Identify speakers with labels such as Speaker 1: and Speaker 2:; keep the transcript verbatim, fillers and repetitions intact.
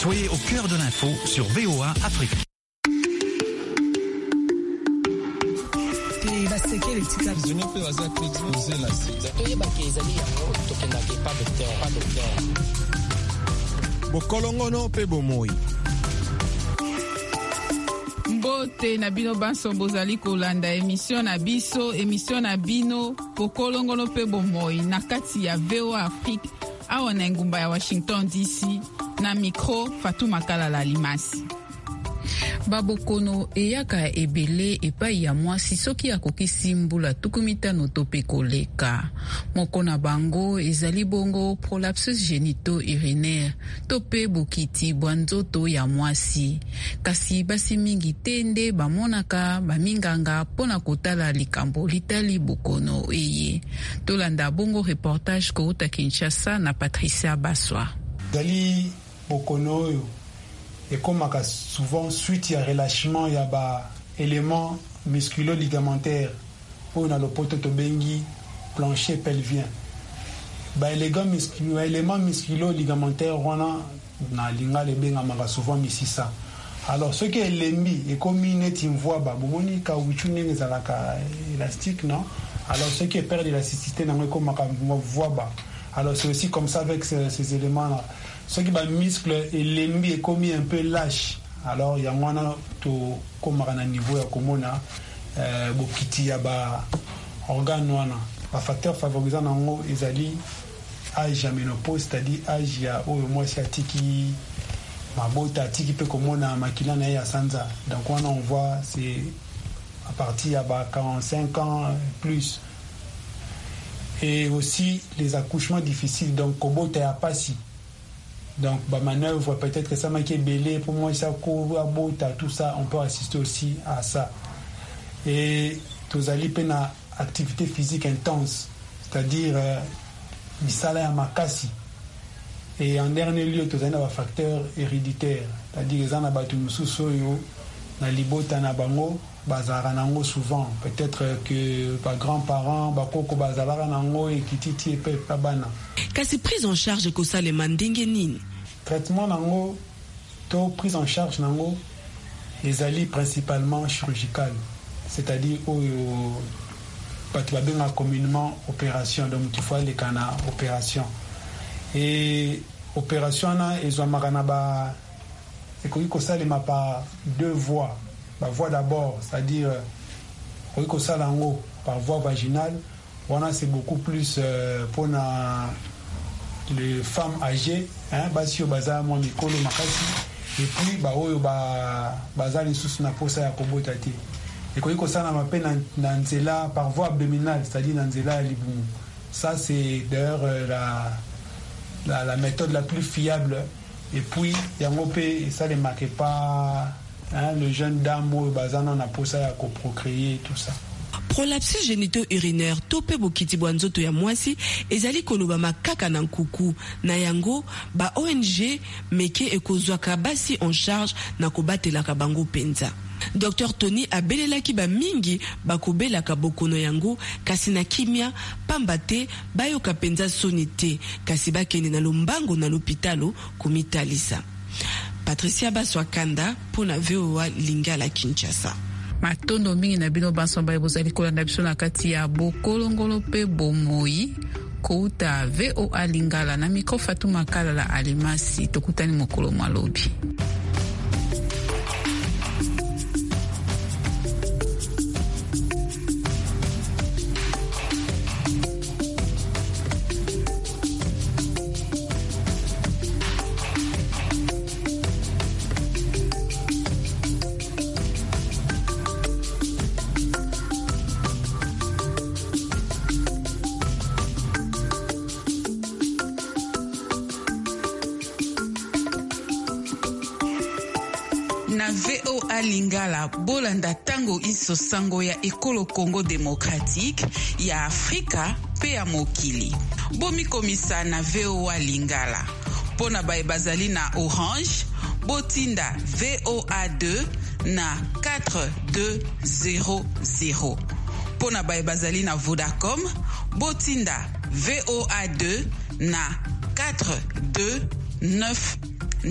Speaker 1: Soyez au cœur de l'info sur V O A Afrique.
Speaker 2: Bokolongono pe bomoi.
Speaker 3: Mbote na bino banso bozali kolanda émission na biso émission na bino bokolongono pe bomoi na kati ya V O A Afrique awa na ngumba ya Washington D C na micro Fatou Makala la Limasi. Babokono eyaka ebele epai ya mwasi soki akokisi mbula tukumitano to pe koleka. Moko na bango ezali bongo prolapsus génito-urinaire to pe bokiti bwa nzoto ya mwasi. Kasi basi mingi te nde bamonaka baminganga pona kotala likambo litali bokono eye. Tolanda bongo reportage kouta Kinshasa na Patricia Baswa.
Speaker 4: Dali bokono oyo et comme souvent suite à relâchement il y a ba éléments musculo-ligamentaires pour na le poto to bengi plancher pelvien ba éléments musculo éléments musculo-ligamentaires wana na linga le benga manga souvent misisa. Alors ce qui est lembi et comme net voit ba bomoni ka wichune ngezalaka élastique non, alors ce qui est perd d'élasticité na comme maka voit ba. Alors c'est aussi comme ça avec ces, ces éléments là. Ce qui va muscle et l'embi est commis un peu lâche. Alors il y a moins to comme à niveau ya komona euh bokiti ya ba organe wana ba facteur favorisant nango ezali âge ya ménopause, c'est-à-dire âge ya oyo mwasi atiki mabota atiki pe komona makila na ya sanza. Donc on on voit c'est à partir ya ba quarante-cinq ans plus. Et aussi les accouchements difficiles, donc kobota ya pasi. Donc, bah, manœuvre, peut-être que ça m'a été belé, pour moi, ça couvre à bota, tout ça, on peut assister aussi à ça. Et tous allez peine à activité physique intense, c'est-à-dire, misala euh, makasi. Et en dernier lieu, tous allez avoir facteur héréditaire, c'est-à-dire, les gens battu mususoyo, na libota na bango, bazara nango souvent. Peut-être que par grands-parents, bakoko bazara nango et kititi et pe pabana.
Speaker 5: Kasi prise en charge ko ça les mandingue nini?
Speaker 4: Traitement nango, to prise en charge nango, les alliés principalement chirurgical. C'est-à-dire au patu babenga communément opération, donc tu vois les cana opération. Et opération na ezomarana ba et que ça les m'a pas deux voies. La voie d'abord, c'est-à-dire que ça lango par voie vaginale, on a c'est beaucoup plus euh, pour na, les femmes âgées, hein, basio baza mon mikolo makasi et puis ba oyo ba baza les sous na posa ya kobotati. Et que ça na m'appelle na nzela par voie abdominale, c'est-à-dire na nzela libumu. Ça c'est d'ailleurs euh, la, la la méthode la plus fiable. Et puis, il y a un peu, ça ne marque pas hein, le jeune dame ou bazana na posa ya ko procréer tout ça.
Speaker 5: Prolapsus génito-urinaire tope bokiti bwanzoto ya mwasi ezali koloba makaka na nkuku na yango ba O N G meke ekozwaka basi en charge na kobatelaka bango penza. Docteur Tony abelelaki ba mingi bakobelaka bokono yango kasi na kimia pambate bayoka penza sonite kasi bakene na lombango na l'hôpitalo komitalisa. Patricia Baswa Kanda pour na V O A Lingala Kinshasa.
Speaker 3: Matondo mingi na bino bansomba ebozali kolanda biso na kati ya bokolongolo pe bomoi kouta V O A Lingala na micro Fatou Makala la Alimasi tokutani mokolo malobi. Na V O A Lingala bolanda tango iso sango ya ekolo Congo démocratique ya Afrika pe ya mokili. Bomi komisa na V O A Lingala. Pona bae bazali na Orange, botinda V O A deux na quatre deux zéro zéro. Pona bae bazali na Vodacom, botinda V O A deux na quatre deux neuf